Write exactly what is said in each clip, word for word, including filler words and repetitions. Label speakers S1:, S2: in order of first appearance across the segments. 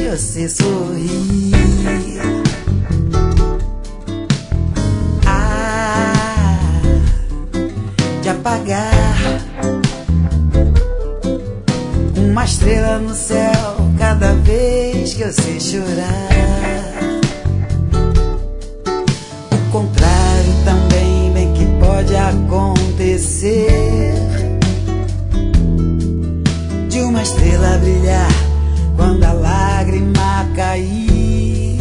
S1: que você sorri. Ah, de apagar uma estrela no céu cada vez que você chorar. O contrário também bem que pode acontecer, de uma estrela brilhar quando a lágrima cair,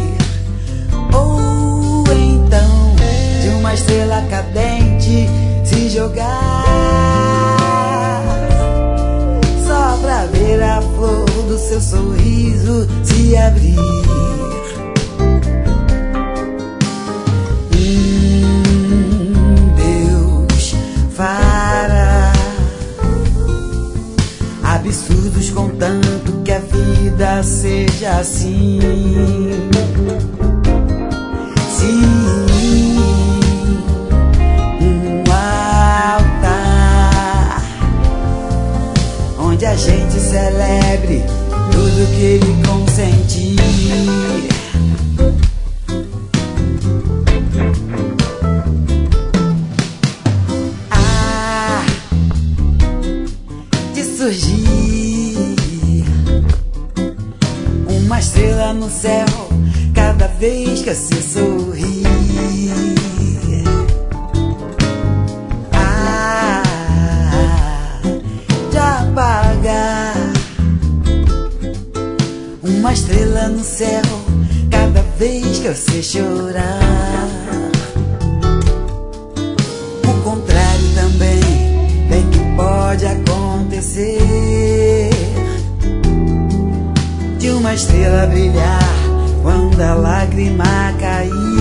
S1: ou então de uma estrela cadente se jogar, só pra ver a flor do seu sorriso se abrir. Hum, Deus fará absurdos contanto que a vida seja assim. Sim, um altar onde a gente celebre tudo que ele consentir. Ah, de surgir uma estrela no céu cada vez que você sorri. Ah, de apagar uma estrela no céu cada vez que você chorar. O contrário também bem que pode acontecer, de uma estrela brilhar quando a lágrima cair,